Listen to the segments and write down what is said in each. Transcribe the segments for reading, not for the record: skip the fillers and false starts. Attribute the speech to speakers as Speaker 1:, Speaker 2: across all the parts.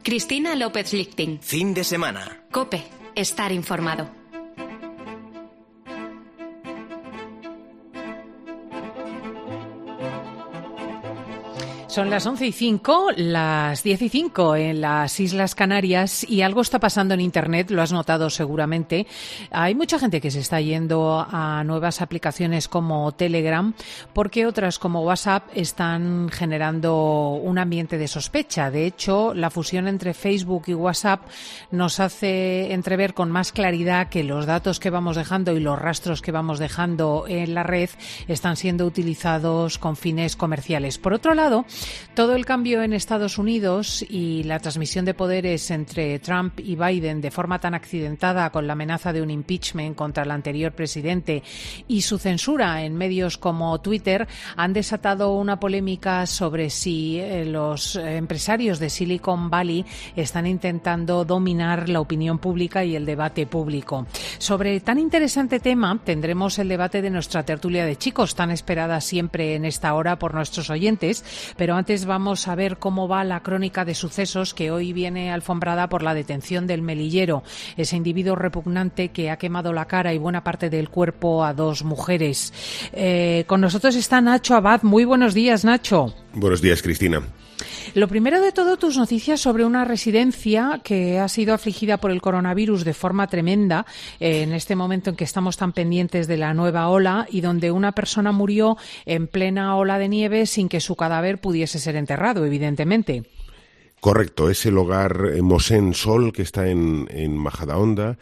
Speaker 1: Cristina López Lichting.
Speaker 2: Fin de semana.
Speaker 1: COPE. Estar informado.
Speaker 3: Son las 11:05, las 10:05 en las Islas Canarias y algo está pasando en Internet, lo has notado seguramente. Hay mucha gente que se está yendo a nuevas aplicaciones como Telegram porque otras como WhatsApp están generando un ambiente de sospecha. De hecho, la fusión entre Facebook y WhatsApp nos hace entrever con más claridad que los datos que vamos dejando y los rastros que vamos dejando en la red están siendo utilizados con fines comerciales. Por otro lado, todo el cambio en Estados Unidos y la transmisión de poderes entre Trump y Biden de forma tan accidentada con la amenaza de un impeachment contra el anterior presidente y su censura en medios como Twitter han desatado una polémica sobre si los empresarios de Silicon Valley están intentando dominar la opinión pública y el debate público. Sobre tan interesante tema tendremos el debate de nuestra tertulia de chicos, tan esperada siempre en esta hora por nuestros oyentes, pero antes vamos a ver cómo va la crónica de sucesos que hoy viene alfombrada por la detención del Melillero, ese individuo repugnante que ha quemado la cara y buena parte del cuerpo a dos mujeres. Con nosotros está Nacho Abad. Muy buenos días, Nacho.
Speaker 4: Buenos días, Cristina.
Speaker 3: Lo primero de todo, tus noticias sobre una residencia que ha sido afligida por el coronavirus de forma tremenda en este momento en que estamos tan pendientes de la nueva ola y donde una persona murió en plena ola de nieve sin que su cadáver pudiese ser enterrado, evidentemente.
Speaker 4: Correcto, es el hogar Mosén Sol que está en Majadahonda.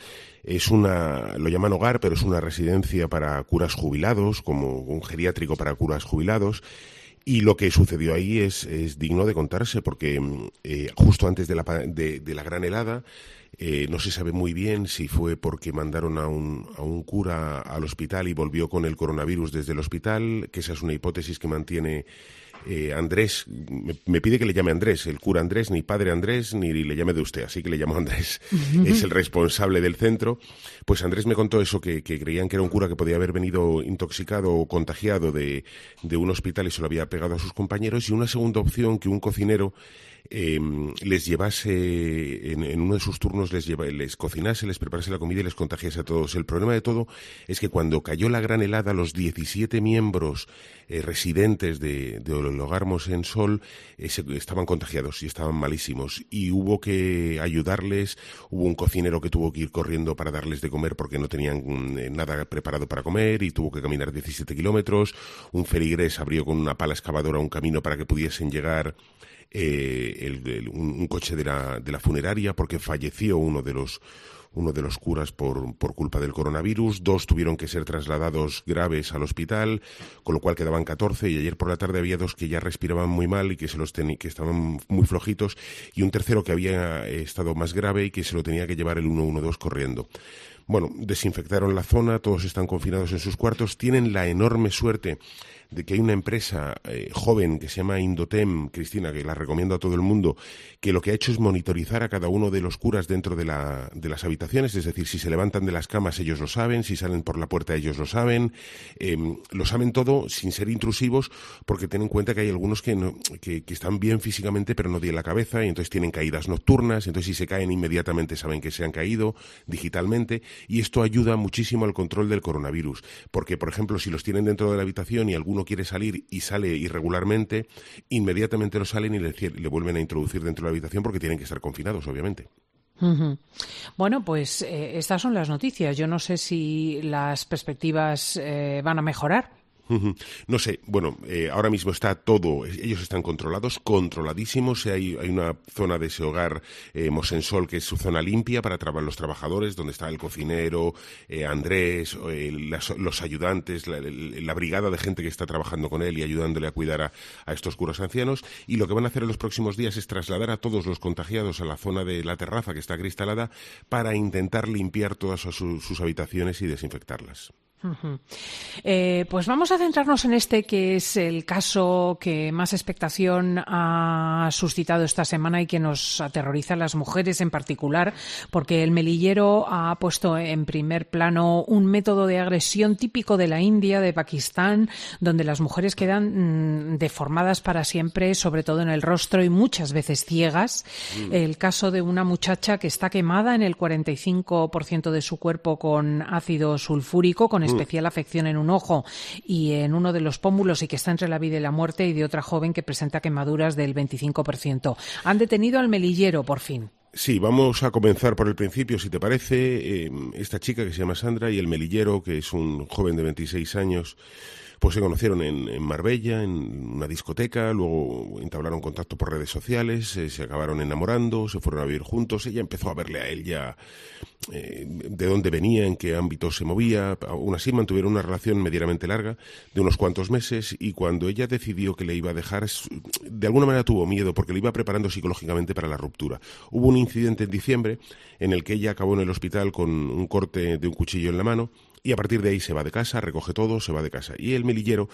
Speaker 4: Lo llaman hogar, pero es una residencia para curas jubilados, como un geriátrico para curas jubilados. Y lo que sucedió ahí es digno de contarse, porque justo antes de la gran helada, no se sabe muy bien si fue porque mandaron a un cura al hospital y volvió con el coronavirus desde el hospital, que esa es una hipótesis que mantiene Andrés. Me pide que le llame Andrés, el cura Andrés, ni padre Andrés, ni le llame de usted, así que le llamo Andrés. Es el responsable del centro. Pues Andrés me contó eso, que creían que era un cura que podía haber venido intoxicado o contagiado de un hospital y se lo había pegado a sus compañeros, y una segunda opción, que un cocinero les llevase en uno de sus turnos, les cocinase, les preparase la comida y les contagiase a todos. El problema de todo es que cuando cayó la gran helada, los 17 miembros residentes del hogar Mosén Sol estaban contagiados y estaban malísimos, y hubo que ayudarles. Hubo un cocinero que tuvo que ir corriendo para darles de comer porque no tenían nada preparado para comer y tuvo que caminar 17 kilómetros. Un feligrés abrió con una pala excavadora un camino para que pudiesen llegar un coche de la funeraria, porque falleció uno de los curas por culpa del coronavirus. 2 tuvieron que ser trasladados graves al hospital, con lo cual quedaban 14, y ayer por la tarde había 2 que ya respiraban muy mal y que que estaban muy flojitos, y un tercero que había estado más grave y que se lo tenía que llevar el 112 corriendo. Bueno, desinfectaron la zona, todos están confinados en sus cuartos. Tienen la enorme suerte de que hay una empresa joven que se llama Indotem, Cristina, que la recomiendo a todo el mundo, que lo que ha hecho es monitorizar a cada uno de los curas dentro de las habitaciones. Es decir, si se levantan de las camas ellos lo saben, si salen por la puerta ellos lo saben todo sin ser intrusivos, porque ten en cuenta que hay algunos que están bien físicamente pero no tienen la cabeza, y entonces tienen caídas nocturnas. Entonces, si se caen inmediatamente saben que se han caído digitalmente, y esto ayuda muchísimo al control del coronavirus, porque, por ejemplo, si los tienen dentro de la habitación y alguno quiere salir y sale irregularmente, inmediatamente lo salen y le vuelven a introducir dentro de la habitación, porque tienen que estar confinados, obviamente.
Speaker 3: Uh-huh. Bueno, pues estas son las noticias. Yo no sé si las perspectivas van a mejorar.
Speaker 4: No sé, bueno, ahora mismo está todo, ellos están controladísimos. Hay una zona de ese hogar Mosén Sol que es su zona limpia para los trabajadores, donde está el cocinero, Andrés, los ayudantes, la brigada de gente que está trabajando con él y ayudándole a cuidar a estos curas ancianos. Y lo que van a hacer en los próximos días es trasladar a todos los contagiados a la zona de la terraza que está acristalada, para intentar limpiar todas sus habitaciones y desinfectarlas.
Speaker 3: Pues vamos a centrarnos en este, que es el caso que más expectación ha suscitado esta semana y que nos aterroriza a las mujeres en particular, porque el Melillero ha puesto en primer plano un método de agresión típico de la India, de Pakistán, donde las mujeres quedan deformadas para siempre, sobre todo en el rostro y muchas veces ciegas. El caso de una muchacha que está quemada en el 45% de su cuerpo con ácido sulfúrico, con especial afección en un ojo y en uno de los pómulos, y que está entre la vida y la muerte, y de otra joven que presenta quemaduras del 25%. Han detenido al Melillero, por fin.
Speaker 4: Sí, vamos a comenzar por el principio, si te parece. Esta chica que se llama Sandra y el Melillero, que es un joven de 26 años, pues se conocieron en Marbella, en una discoteca, luego entablaron contacto por redes sociales, se acabaron enamorando, se fueron a vivir juntos. Ella empezó a verle a él ya de dónde venía, en qué ámbito se movía. Aún así mantuvieron una relación medianamente larga, de unos cuantos meses, y cuando ella decidió que le iba a dejar, de alguna manera tuvo miedo, porque le iba preparando psicológicamente para la ruptura. Hubo un incidente en diciembre en el que ella acabó en el hospital con un corte de un cuchillo en la mano, y a partir de ahí se va de casa, recoge todo, se va de casa. Y el Melillero,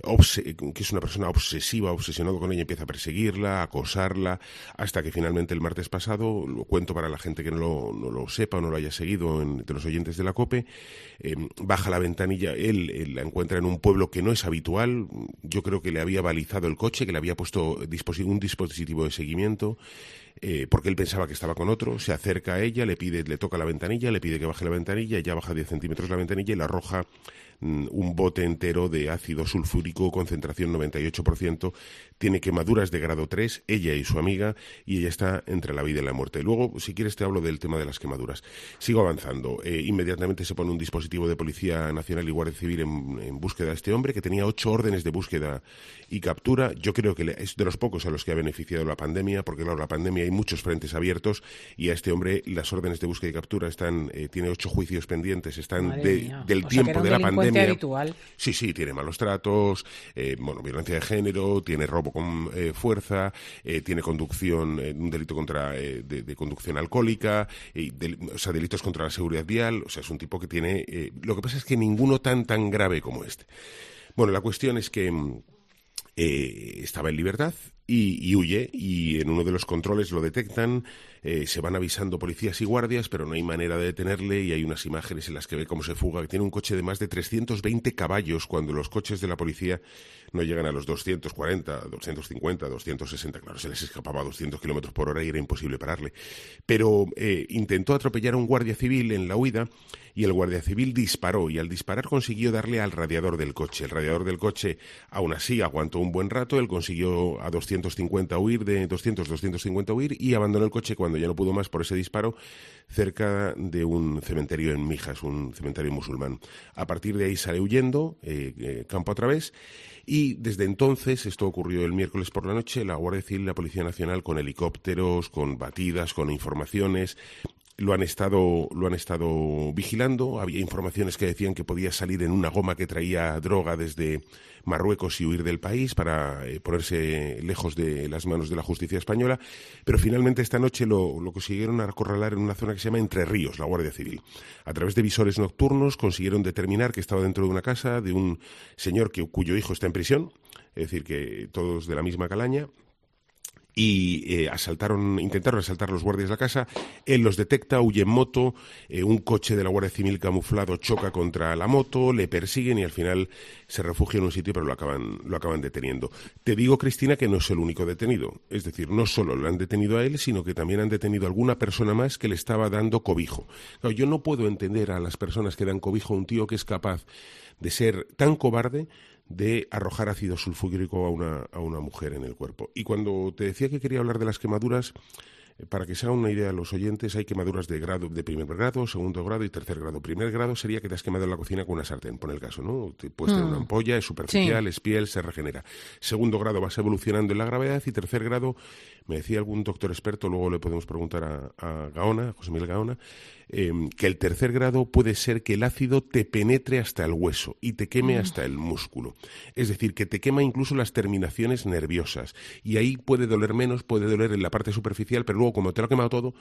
Speaker 4: que es una persona obsesiva, obsesionado con ella, empieza a perseguirla, a acosarla, hasta que finalmente el martes pasado, lo cuento para la gente que no lo sepa o no lo haya seguido entre los oyentes de la COPE, baja la ventanilla, él la encuentra en un pueblo que no es habitual. Yo creo que le había balizado el coche, que le había puesto un dispositivo de seguimiento, porque él pensaba que estaba con otro. Se acerca a ella, le toca la ventanilla, le pide que baje la ventanilla, ella baja 10 centímetros la ventanilla y le arroja un bote entero de ácido sulfúrico, concentración 98%, tiene quemaduras de grado 3, ella y su amiga, y ella está entre la vida y la muerte. Luego, si quieres, te hablo del tema de las quemaduras. Sigo avanzando. Inmediatamente se pone un dispositivo de Policía Nacional y Guardia Civil en búsqueda de este hombre, que tenía 8 órdenes de búsqueda y captura. Yo creo que es de los pocos a los que ha beneficiado la pandemia, porque claro, la pandemia hay muchos frentes abiertos, y a este hombre las órdenes de búsqueda y captura tiene 8 juicios pendientes, están del tiempo de la pandemia.
Speaker 3: Habitual.
Speaker 4: Sí, tiene malos tratos, violencia de género, tiene robo con fuerza, tiene conducción, un delito de conducción alcohólica, delitos contra la seguridad vial. O sea, es un tipo que tiene... lo que pasa es que ninguno tan grave como este. Bueno, la cuestión es que estaba en libertad y huye, y en uno de los controles lo detectan. Se van avisando policías y guardias, pero no hay manera de detenerle, y hay unas imágenes en las que ve cómo se fuga, que tiene un coche de más de 320 caballos, cuando los coches de la policía no llegan a los 240, 250, 260, claro, se les escapaba a 200 kilómetros por hora y era imposible pararle. Pero intentó atropellar a un guardia civil en la huida, y el guardia civil disparó, y al disparar consiguió darle al radiador del coche. El radiador del coche, aún así, aguantó un buen rato. Él consiguió a 250 huir, y abandonó el coche cuando ya no pudo más por ese disparo, cerca de un cementerio en Mijas, un cementerio musulmán. A partir de ahí sale huyendo, campo a través, y desde entonces, esto ocurrió el miércoles por la noche, la Guardia Civil y la Policía Nacional, con helicópteros, con batidas, con informaciones, lo han estado vigilando. Había informaciones que decían que podía salir en una goma que traía droga desde Marruecos y huir del país para ponerse lejos de las manos de la justicia española, pero finalmente esta noche lo consiguieron acorralar en una zona que se llama Entre Ríos, la Guardia Civil. A través de visores nocturnos consiguieron determinar que estaba dentro de una casa de un señor cuyo hijo está en prisión, es decir, que todos de la misma calaña. Y intentaron asaltar los guardias la casa. Él los detecta, huye en moto, un coche de la Guardia Civil camuflado choca contra la moto, le persiguen y al final se refugia en un sitio, pero lo acaban deteniendo. Te digo, Cristina, que no es el único detenido. Es decir, no solo lo han detenido a él, sino que también han detenido a alguna persona más que le estaba dando cobijo. Claro, yo no puedo entender a las personas que dan cobijo a un tío que es capaz de ser tan cobarde de arrojar ácido sulfúrico a una mujer en el cuerpo. Y cuando te decía que quería hablar de las quemaduras, para que se hagan una idea a los oyentes, hay quemaduras de primer grado, segundo grado y tercer grado. Primer grado sería que te has quemado en la cocina con una sartén, por el caso, ¿no? Te puedes tener una ampolla, es superficial, sí, es piel, se regenera. Segundo grado vas evolucionando en la gravedad, y tercer grado, me decía algún doctor experto, luego le podemos preguntar a Gaona, a José Miguel Gaona, que el tercer grado puede ser que el ácido te penetre hasta el hueso y te queme hasta el músculo. Es decir, que te quema incluso las terminaciones nerviosas. Y ahí puede doler menos, puede doler en la parte superficial, pero luego luego, como te lo ha quemado todo...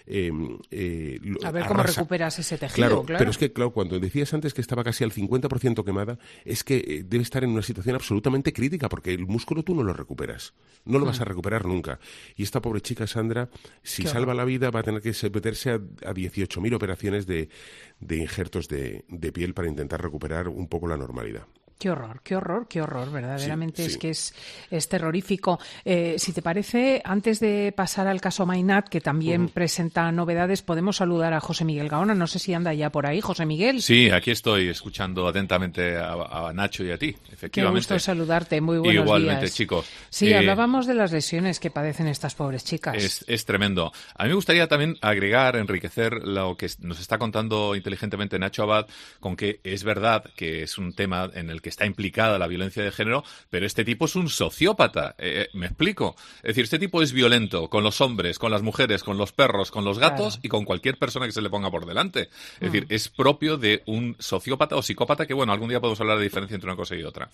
Speaker 3: a ver cómo recuperas ese tejido,
Speaker 4: claro. Pero es que, claro, cuando decías antes que estaba casi al 50% quemada, es que debe estar en una situación absolutamente crítica, porque el músculo tú no lo recuperas. No lo vas a recuperar nunca. Y esta pobre chica, Sandra, si salva la vida, va a tener que someterse a 18.000 operaciones de injertos de piel para intentar recuperar un poco la normalidad.
Speaker 3: Qué horror, verdaderamente
Speaker 4: sí.
Speaker 3: Es que es terrorífico. Si te parece, antes de pasar al caso Mainat, que también presenta novedades, podemos saludar a José Miguel Gaona. No sé si anda ya por ahí, José Miguel.
Speaker 2: Sí, aquí estoy escuchando atentamente a Nacho y a ti, efectivamente.
Speaker 3: Qué gusto saludarte, muy buenos
Speaker 2: Igualmente,
Speaker 3: días.
Speaker 2: chicos.
Speaker 3: Sí, hablábamos de las lesiones que padecen estas pobres chicas.
Speaker 2: Es tremendo. A mí me gustaría también agregar, enriquecer lo que nos está contando inteligentemente Nacho Abad, con que es verdad que es un tema en el que está implicada la violencia de género, pero este tipo es un sociópata. ¿Me explico? Es decir, este tipo es violento con los hombres, con las mujeres, con los perros, con los gatos y con cualquier persona que se le ponga por delante. Es decir, es propio de un sociópata o psicópata que, bueno, algún día podemos hablar de diferencia entre una cosa y otra.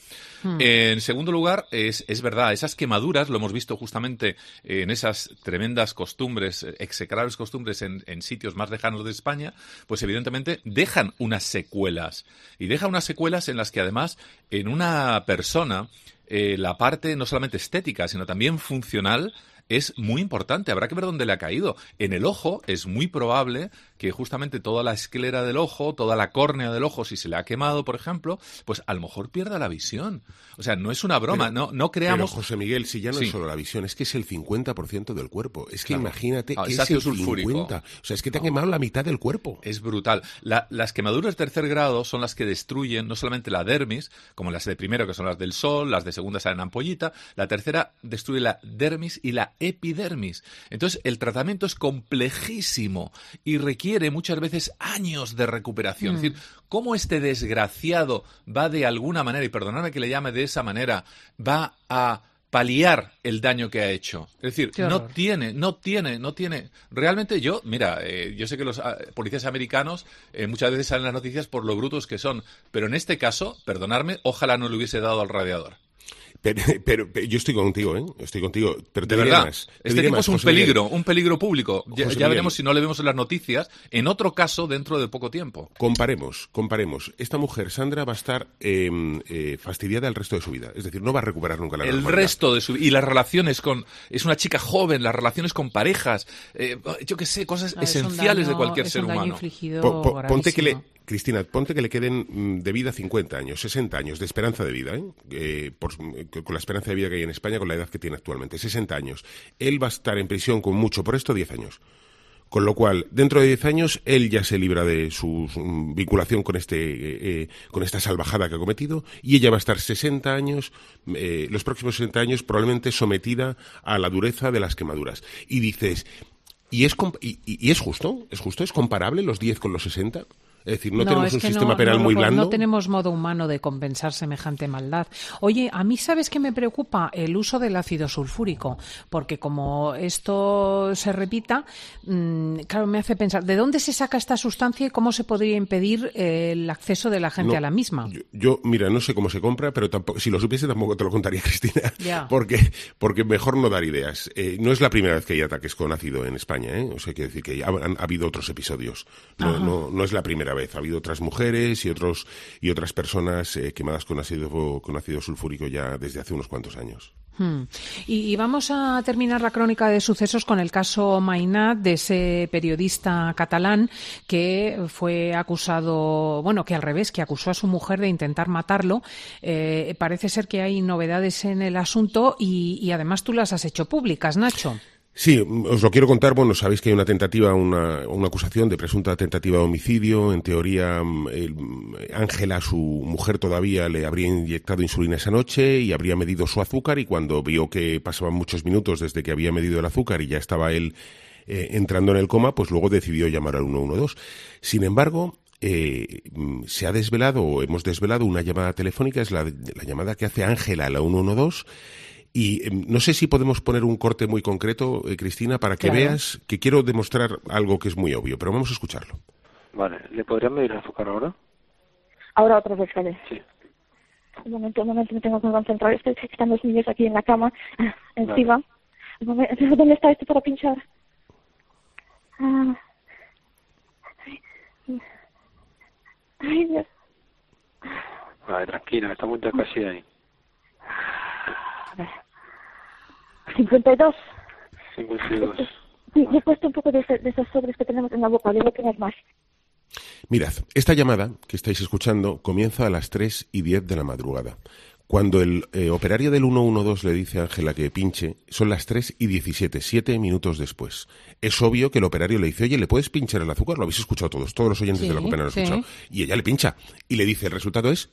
Speaker 2: En segundo lugar, es verdad, esas quemaduras, lo hemos visto justamente en esas tremendas costumbres, execrables costumbres en sitios más lejanos de España, pues evidentemente dejan unas secuelas. Y dejan unas secuelas en las que además en una persona la parte no solamente estética, sino también funcional es muy importante. Habrá que ver dónde le ha caído. En el ojo es muy probable que justamente toda la esclera del ojo, toda la córnea del ojo, si se le ha quemado, por ejemplo, pues a lo mejor pierda la visión. O sea, no es una broma, no creamos...
Speaker 4: Pero, José Miguel, si ya no es solo la visión, es que es el 50% del cuerpo. Es que imagínate que es el
Speaker 2: sulfúrico.
Speaker 4: 50%. O sea, es que te ha quemado la mitad del cuerpo.
Speaker 2: Es brutal. Las quemaduras de tercer grado son las que destruyen no solamente la dermis, como las de primero, que son las del sol, las de segunda salen ampollita, la tercera destruye la dermis y la epidermis. Entonces, el tratamiento es complejísimo y requiere muchas veces años de recuperación. Es decir, cómo este desgraciado va de alguna manera, y perdonadme que le llame de esa manera, va a paliar el daño que ha hecho. Es decir, no tiene. Realmente yo sé que los policías americanos muchas veces salen las noticias por lo brutos que son, pero en este caso, perdonadme, ojalá no le hubiese dado al radiador.
Speaker 4: Pero yo estoy contigo, ¿eh? Estoy contigo. Pero
Speaker 2: de verdad, este tipo es un peligro público. Ya veremos si no le vemos en las noticias, en otro caso dentro de poco tiempo.
Speaker 4: Comparemos. Esta mujer, Sandra, va a estar fastidiada el resto de su vida. Es decir, no va a recuperar nunca la normalidad.
Speaker 2: El resto de su vida. Y las relaciones es una chica joven, las relaciones con parejas, yo qué sé, cosas esenciales de cualquier ser humano.
Speaker 4: Cristina, ponte que le queden de vida 50 años, 60 años de esperanza de vida, con la esperanza de vida que hay en España, con la edad que tiene actualmente, 60 años. Él va a estar en prisión con mucho por esto 10 años. Con lo cual, dentro de 10 años, él ya se libra de su vinculación con esta salvajada que ha cometido, y ella va a estar 60 años, los próximos 60 años, probablemente sometida a la dureza de las quemaduras. Y dices, ¿y es justo? ¿Es justo? ¿Es comparable los 10 con los 60? Es decir, no tenemos un sistema penal muy blando.
Speaker 3: No tenemos modo humano de compensar semejante maldad. Oye, a mí, ¿sabes qué me preocupa? El uso del ácido sulfúrico, porque como esto se repita, claro, me hace pensar, ¿de dónde se saca esta sustancia y cómo se podría impedir el acceso de la gente a la misma?
Speaker 4: Yo, mira, no sé cómo se compra, pero tampoco, si lo supiese tampoco te lo contaría, Cristina, porque mejor no dar ideas. No es la primera vez que hay ataques con ácido en España, O sea, quiero decir que ha habido otros episodios. No es la primera vez. Ha habido otras mujeres y otras personas quemadas con ácido sulfúrico ya desde hace unos cuantos años.
Speaker 3: Y vamos a terminar la crónica de sucesos con el caso Mainat, de ese periodista catalán que fue acusado, que acusó a su mujer de intentar matarlo. Parece ser que hay novedades en el asunto y además tú las has hecho públicas, Nacho.
Speaker 4: Sí, os lo quiero contar. Bueno, sabéis que hay una tentativa, una acusación de presunta tentativa de homicidio. En teoría, Ángela, su mujer, todavía le habría inyectado insulina esa noche y habría medido su azúcar, y cuando vio que pasaban muchos minutos desde que había medido el azúcar y ya estaba él entrando en el coma, pues luego decidió llamar al 112. Sin embargo, se ha desvelado, o hemos desvelado, una llamada telefónica, es la llamada que hace Ángela a la 112. Y no sé si podemos poner un corte muy concreto, Cristina, para que veas que quiero demostrar algo que es muy obvio, pero vamos a escucharlo.
Speaker 5: Vale, ¿le podrían medir el azúcar ahora?
Speaker 6: Ahora otra vez, vale.
Speaker 5: Sí.
Speaker 6: Un momento, me tengo que concentrar. Están los niños aquí en la cama, encima.
Speaker 5: Vale.
Speaker 6: ¿Dónde está esto para pinchar? Ay, Dios.
Speaker 5: Vale, tranquila, estamos ya casi ahí.
Speaker 6: A ver. 52.
Speaker 5: 52.
Speaker 6: Sí, yo he puesto un poco de esos sobres que tenemos en la boca, debo tener más.
Speaker 4: Mirad, esta llamada que estáis escuchando comienza a las 3:10 de la madrugada. Cuando el operario del 112 le dice a Ángela que pinche, son las 3:17, 7 minutos después. Es obvio que el operario le dice, oye, ¿le puedes pinchar el azúcar? Lo habéis escuchado todos los oyentes de la COPE lo han escuchado. Y ella le pincha y le dice, el resultado es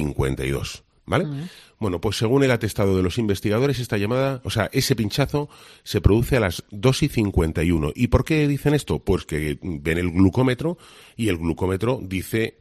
Speaker 4: 52. ¿Vale? Bueno, pues según el atestado de los investigadores, esta llamada, o sea, ese pinchazo se produce a las 2:51. ¿Y por qué dicen esto? Pues que ven el glucómetro y el glucómetro dice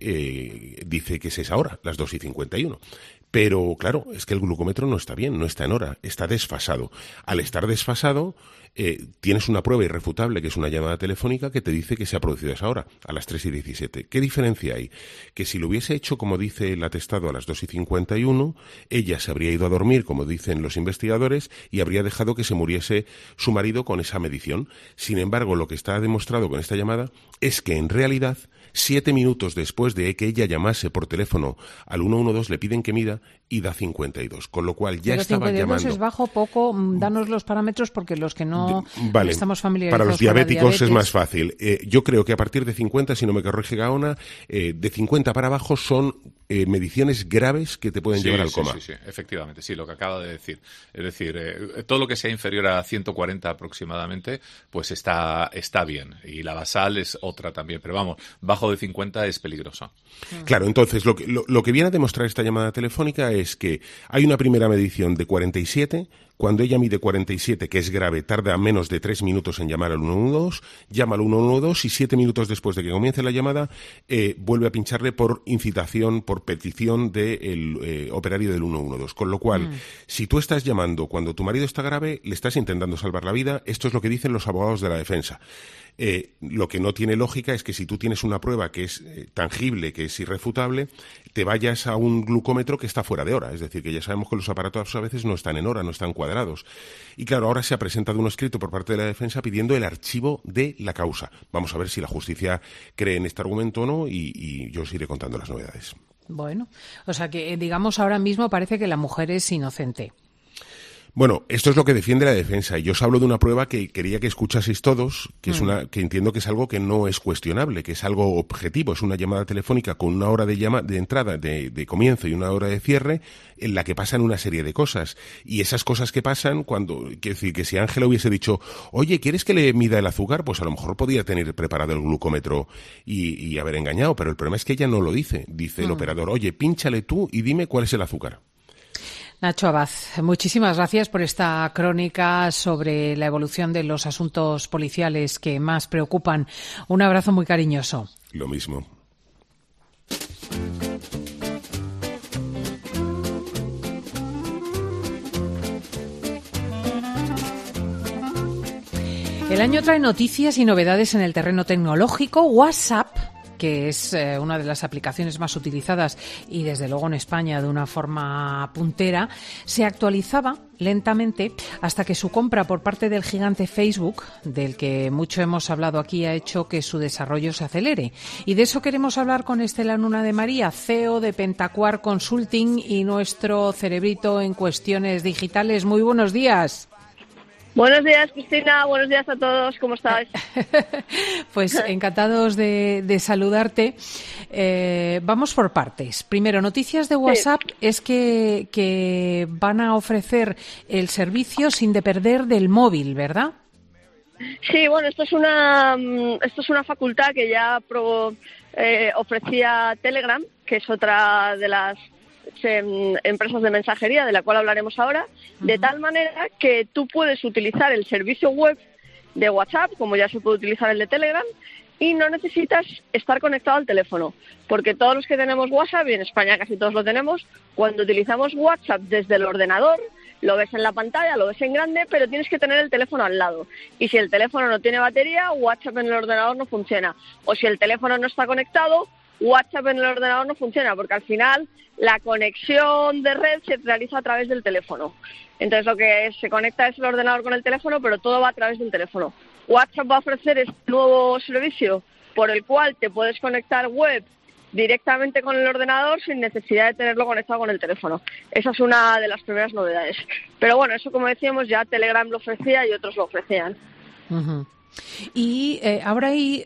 Speaker 4: que es esa hora, las 2:51. Pero, claro, es que el glucómetro no está bien, no está en hora, está desfasado. Al estar desfasado, tienes una prueba irrefutable, que es una llamada telefónica, que te dice que se ha producido a esa hora, a las 3:17. ¿Qué diferencia hay? Que si lo hubiese hecho, como dice el atestado, a las 2:51, ella se habría ido a dormir, como dicen los investigadores, y habría dejado que se muriese su marido con esa medición. Sin embargo, lo que está demostrado con esta llamada es que, en realidad, 7 minutos después de que ella llamase por teléfono al 112, le piden que mida y da 52, con lo cual ya estaba llamando.
Speaker 3: 52 es bajo, poco, danos los parámetros porque los que no estamos familiarizados
Speaker 4: para los diabéticos
Speaker 3: con la diabetes.
Speaker 4: Es más fácil. Yo creo que a partir de 50, si no me corrige Gaona, de 50 para abajo son mediciones graves que te pueden llevar al coma.
Speaker 2: Sí, efectivamente, sí, lo que acaba de decir. Es decir, todo lo que sea inferior a 140 aproximadamente, pues está bien. Y la basal es otra también, pero vamos, bajo de 50 es peligroso.
Speaker 4: Claro, entonces lo que viene a demostrar esta llamada telefónica es que hay una primera medición de 47. Cuando ella mide 47, que es grave, tarda menos de 3 minutos en llamar al 112, llama al 112 y 7 minutos después de que comience la llamada vuelve a pincharle por incitación, por petición del operario del 112. Con lo cual, si tú estás llamando cuando tu marido está grave, le estás intentando salvar la vida. Esto es lo que dicen los abogados de la defensa. Lo que no tiene lógica es que si tú tienes una prueba que es tangible, que es irrefutable, te vayas a un glucómetro que está fuera de hora. Es decir, que ya sabemos que los aparatos a veces no están en hora, no están cuadrados. Y claro, ahora se ha presentado un escrito por parte de la defensa pidiendo el archivo de la causa. Vamos a ver si la justicia cree en este argumento o no y yo os iré contando las novedades.
Speaker 3: Bueno, o sea que digamos ahora mismo parece que la mujer es inocente.
Speaker 4: Bueno, esto es lo que defiende la defensa y yo os hablo de una prueba que quería que escuchaseis todos, que es que entiendo que es algo que no es cuestionable, que es algo objetivo, es una llamada telefónica con una hora de entrada, de comienzo y una hora de cierre, en la que pasan una serie de cosas. Y esas cosas que pasan quiero decir, que si Ángela hubiese dicho, oye, ¿quieres que le mida el azúcar? Pues a lo mejor podía tener preparado el glucómetro y haber engañado, pero el problema es que ella no lo dice. Dice el operador, oye, pínchale tú y dime cuál es el azúcar.
Speaker 3: Nacho Abad, muchísimas gracias por esta crónica sobre la evolución de los asuntos policiales que más preocupan. Un abrazo muy cariñoso.
Speaker 4: Lo mismo.
Speaker 3: El año trae noticias y novedades en el terreno tecnológico. WhatsApp, que es una de las aplicaciones más utilizadas y desde luego en España de una forma puntera, se actualizaba lentamente hasta que su compra por parte del gigante Facebook, del que mucho hemos hablado aquí, ha hecho que su desarrollo se acelere. Y de eso queremos hablar con Estela Luna de María, CEO de Pentacuar Consulting y nuestro cerebrito en cuestiones digitales. Muy buenos días.
Speaker 7: Buenos días, Cristina. Buenos días a todos. ¿Cómo estáis?
Speaker 3: Pues encantados de saludarte. Vamos por partes. Primero, noticias de WhatsApp es que van a ofrecer el servicio sin depender del móvil, ¿verdad?
Speaker 7: Sí, bueno, esto es una facultad que ya ofrecía Telegram, que es otra de las empresas de mensajería de la cual hablaremos ahora, de tal manera que tú puedes utilizar el servicio web de WhatsApp, como ya se puede utilizar el de Telegram, y no necesitas estar conectado al teléfono, porque todos los que tenemos WhatsApp, y en España casi todos lo tenemos, cuando utilizamos WhatsApp desde el ordenador, lo ves en la pantalla, lo ves en grande, pero tienes que tener el teléfono al lado. Y si el teléfono no tiene batería, WhatsApp en el ordenador no funciona. O si el teléfono no está conectado, WhatsApp en el ordenador no funciona, porque al final la conexión de red se realiza a través del teléfono. Entonces lo que se conecta es el ordenador con el teléfono, pero todo va a través del teléfono. WhatsApp va a ofrecer este nuevo servicio por el cual te puedes conectar web directamente con el ordenador sin necesidad de tenerlo conectado con el teléfono. Esa es una de las primeras novedades. Pero bueno, eso como decíamos ya Telegram lo ofrecía y otros lo ofrecían.
Speaker 3: Uh-huh. Y ahora hay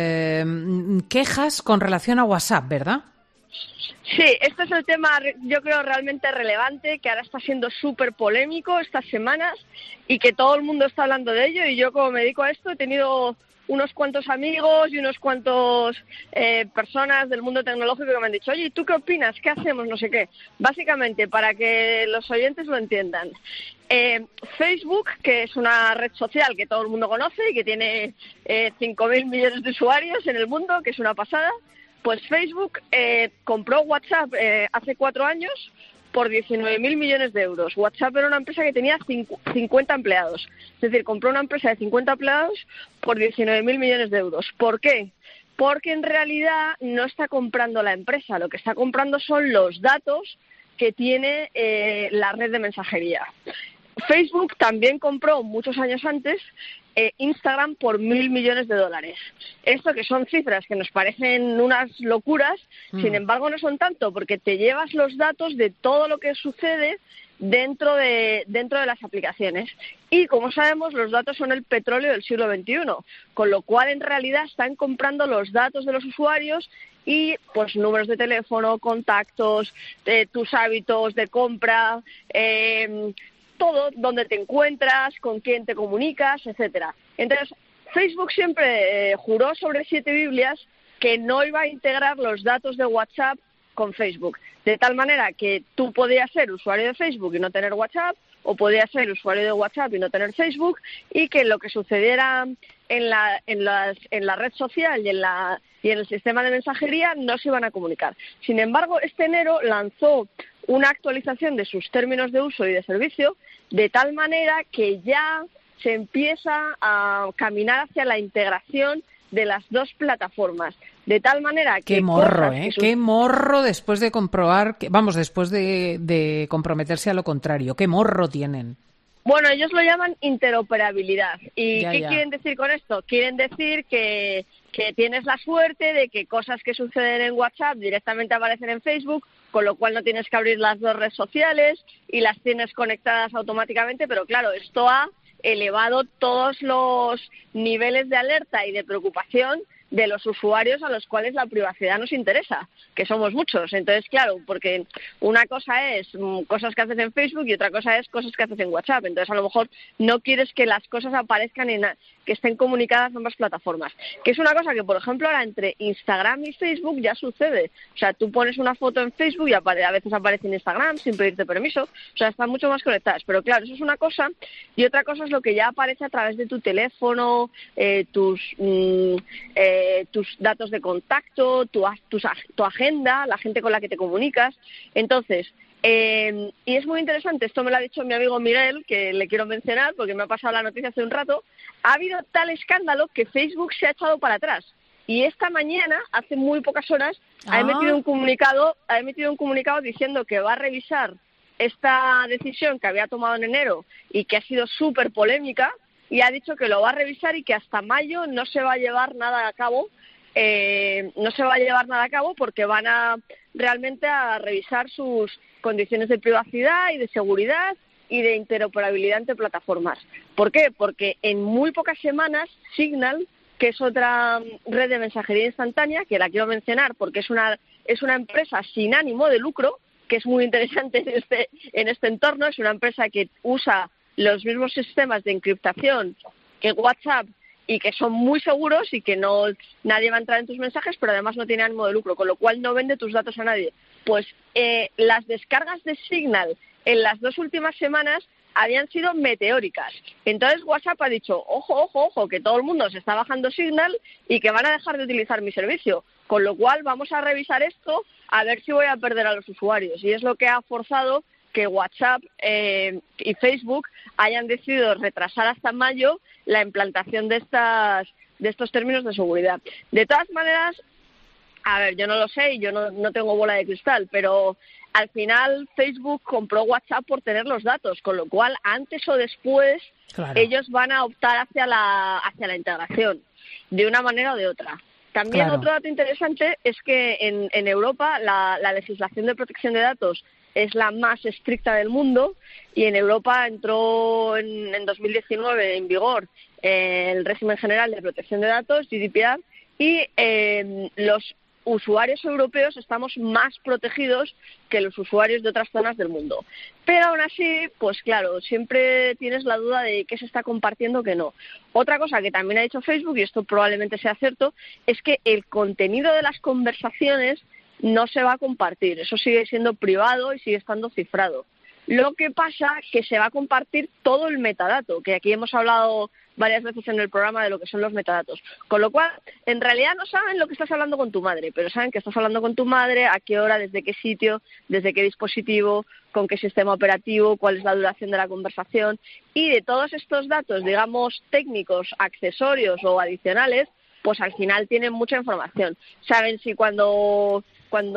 Speaker 3: quejas con relación a WhatsApp, ¿verdad?
Speaker 7: Sí, este es el tema, yo creo, realmente relevante, que ahora está siendo súper polémico estas semanas y que todo el mundo está hablando de ello. Y yo, como me dedico a esto, he tenido unos cuantos amigos y unos cuantos personas del mundo tecnológico que me han dicho, oye, ¿y tú qué opinas? ¿Qué hacemos? No sé qué. Básicamente, para que los oyentes lo entiendan, Facebook, que es una red social que todo el mundo conoce y que tiene 5.000 millones de usuarios en el mundo, que es una pasada, pues Facebook compró WhatsApp hace 4 años por 19.000 millones de euros. WhatsApp era una empresa que tenía 50 empleados. Es decir, compró una empresa de 50 empleados por 19.000 millones de euros. ¿Por qué? Porque en realidad no está comprando la empresa. Lo que está comprando son los datos que tiene la red de mensajería. Facebook también compró muchos años antes Instagram por $1.000 millones. Esto que son cifras que nos parecen unas locuras, sin embargo no son tanto, porque te llevas los datos de todo lo que sucede dentro de las aplicaciones. Y como sabemos, los datos son el petróleo del siglo XXI, con lo cual en realidad están comprando los datos de los usuarios y pues números de teléfono, contactos, tus hábitos de compra, todo, dónde te encuentras, con quién te comunicas, etcétera. Entonces, Facebook siempre juró sobre 7 Biblias que no iba a integrar los datos de WhatsApp con Facebook, de tal manera que tú podías ser usuario de Facebook y no tener WhatsApp, o podías ser usuario de WhatsApp y no tener Facebook, y que lo que sucediera en la red social y en el sistema de mensajería no se iban a comunicar. Sin embargo, este enero lanzó una actualización de sus términos de uso y de servicio, de tal manera que ya se empieza a caminar hacia la integración de las dos plataformas, de tal manera que...
Speaker 3: Qué morro, qué morro después de comprobar, después de comprometerse a lo contrario, qué morro tienen.
Speaker 7: Bueno, ellos lo llaman interoperabilidad. ¿Y qué quieren decir con esto? Quieren decir que tienes la suerte de que cosas que suceden en WhatsApp directamente aparecen en Facebook, con lo cual no tienes que abrir las dos redes sociales y las tienes conectadas automáticamente, pero claro, esto ha elevado todos los niveles de alerta y de preocupación de los usuarios a los cuales la privacidad nos interesa, que somos muchos. Entonces, claro, porque una cosa es cosas que haces en Facebook y otra cosa es cosas que haces en WhatsApp. Entonces, a lo mejor no quieres que las cosas aparezcan que estén comunicadas en ambas plataformas. Que es una cosa que, por ejemplo, ahora entre Instagram y Facebook ya sucede. O sea, tú pones una foto en Facebook y a veces aparece en Instagram sin pedirte permiso. O sea, están mucho más conectadas. Pero claro, eso es una cosa. Y otra cosa es lo que ya aparece a través de tu teléfono, tus datos de contacto, tu agenda, la gente con la que te comunicas. Entonces, y es muy interesante, esto me lo ha dicho mi amigo Miguel, que le quiero mencionar porque me ha pasado la noticia hace un rato. Ha habido tal escándalo que Facebook se ha echado para atrás. Y esta mañana, hace muy pocas horas, ha emitido un comunicado diciendo que va a revisar esta decisión que había tomado en enero y que ha sido súper polémica, y ha dicho que lo va a revisar y que hasta mayo no se va a llevar nada a cabo, porque van a realmente a revisar sus condiciones de privacidad y de seguridad y de interoperabilidad entre plataformas. ¿Por qué? Porque en muy pocas semanas Signal, que es otra red de mensajería instantánea, que la quiero mencionar porque es una empresa sin ánimo de lucro, que es muy interesante en este entorno. Es una empresa que usa los mismos sistemas de encriptación que WhatsApp y que son muy seguros y que nadie va a entrar en tus mensajes, pero además no tiene ánimo de lucro, con lo cual no vende tus datos a nadie. Pues las descargas de Signal en las 2 últimas semanas habían sido meteóricas. Entonces WhatsApp ha dicho, ojo, que todo el mundo se está bajando Signal y que van a dejar de utilizar mi servicio, con lo cual vamos a revisar esto a ver si voy a perder a los usuarios. Y es lo que ha forzado que WhatsApp y Facebook hayan decidido retrasar hasta mayo la implantación de estos términos de seguridad. De todas maneras, a ver, yo no lo sé y yo no tengo bola de cristal, pero al final Facebook compró WhatsApp por tener los datos, con lo cual antes o después ellos van a optar hacia la integración, de una manera o de otra. También otro dato interesante es que en Europa la legislación de protección de datos es la más estricta del mundo, y en Europa entró en 2019 en vigor el régimen general de protección de datos, GDPR, y los usuarios europeos estamos más protegidos que los usuarios de otras zonas del mundo. Pero aún así, pues claro, siempre tienes la duda de qué se está compartiendo, qué no. Otra cosa que también ha dicho Facebook, y esto probablemente sea cierto, es que el contenido de las conversaciones no se va a compartir. Eso sigue siendo privado y sigue estando cifrado. Lo que pasa es que se va a compartir todo el metadato, que aquí hemos hablado varias veces en el programa de lo que son los metadatos. Con lo cual, en realidad no saben lo que estás hablando con tu madre, pero saben que estás hablando con tu madre, a qué hora, desde qué sitio, desde qué dispositivo, con qué sistema operativo, cuál es la duración de la conversación. Y de todos estos datos, digamos, técnicos, accesorios o adicionales, pues al final tienen mucha información. Saben si cuando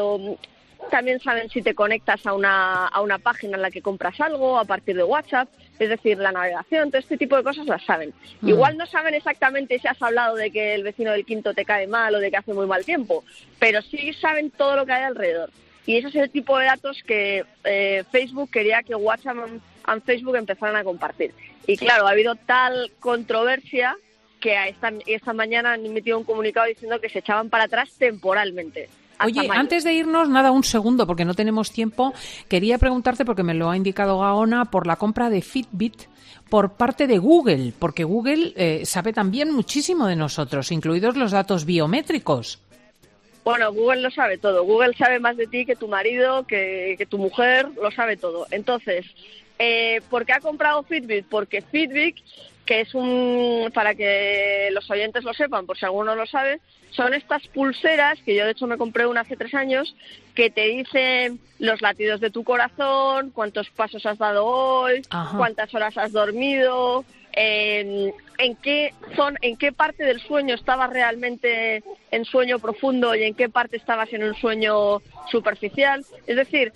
Speaker 7: también saben si te conectas a una página en la que compras algo a partir de WhatsApp, es decir, la navegación, todo este tipo de cosas las saben. Igual no saben exactamente si has hablado de que el vecino del quinto te cae mal o de que hace muy mal tiempo, pero sí saben todo lo que hay alrededor. Y ese es el tipo de datos que Facebook quería que WhatsApp y Facebook empezaran a compartir. Y claro, ha habido tal controversia que esta mañana han emitido un comunicado diciendo que se echaban para atrás temporalmente.
Speaker 3: Oye, antes de irnos, un segundo, porque no tenemos tiempo, quería preguntarte, porque me lo ha indicado Gaona, por la compra de Fitbit por parte de Google, porque Google sabe también muchísimo de nosotros, incluidos los datos biométricos.
Speaker 7: Bueno, Google lo sabe todo. Google sabe más de ti que tu marido, que tu mujer, lo sabe todo. Entonces, ¿por qué ha comprado Fitbit? Porque Fitbit, que es para que los oyentes lo sepan, por si alguno lo sabe, son estas pulseras, que yo de hecho me compré una hace 3 años, que te dicen los latidos de tu corazón, cuántos pasos has dado hoy, cuántas horas has dormido, en qué parte del sueño estabas realmente en sueño profundo y en qué parte estabas en un sueño superficial. Es decir,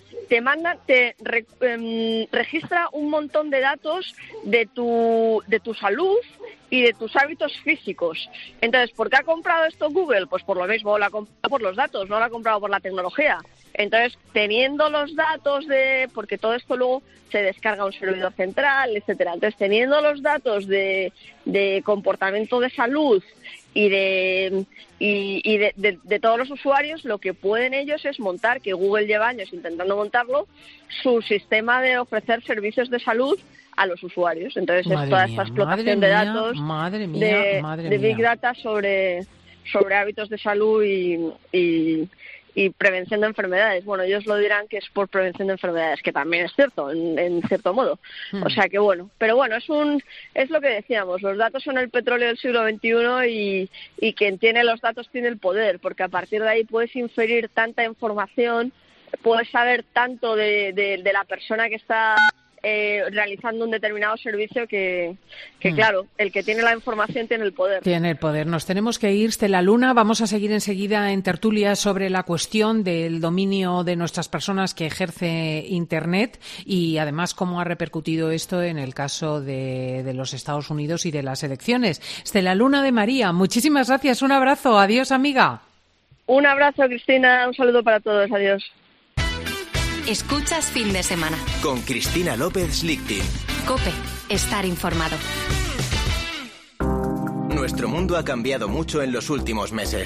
Speaker 7: registra un montón de datos de tu salud y de tus hábitos físicos. Entonces, ¿por qué ha comprado esto Google? Pues por lo mismo, la ha comprado por los datos, no la ha comprado por la tecnología. Entonces, teniendo los datos porque todo esto luego se descarga a un servidor central, etcétera. Entonces, teniendo los datos de comportamiento de salud y de todos los usuarios, lo que pueden ellos es montar, que Google lleva años intentando montarlo, su sistema de ofrecer servicios de salud a los usuarios. Entonces es toda esta explotación de datos, de Big Data sobre hábitos de salud y prevención de enfermedades. Bueno, ellos lo dirán que es por prevención de enfermedades, que también es cierto, en cierto modo. O sea que bueno, pero bueno, es lo que decíamos, los datos son el petróleo del siglo XXI y quien tiene los datos tiene el poder, porque a partir de ahí puedes inferir tanta información, puedes saber tanto de la persona que está realizando un determinado servicio que claro, el que tiene la información tiene el poder.
Speaker 3: Tiene el poder. Nos tenemos que ir, Stella Luna. Vamos a seguir enseguida en tertulia sobre la cuestión del dominio de nuestras personas que ejerce Internet y además cómo ha repercutido esto en el caso de los Estados Unidos y de las elecciones. Stella Luna de María, muchísimas gracias. Un abrazo. Adiós, amiga.
Speaker 7: Un abrazo, Cristina. Un saludo para todos. Adiós.
Speaker 1: Escuchas Fin de Semana.
Speaker 8: Con Cristina López Lichting.
Speaker 1: COPE. Estar informado.
Speaker 8: Nuestro mundo ha cambiado mucho en los últimos meses.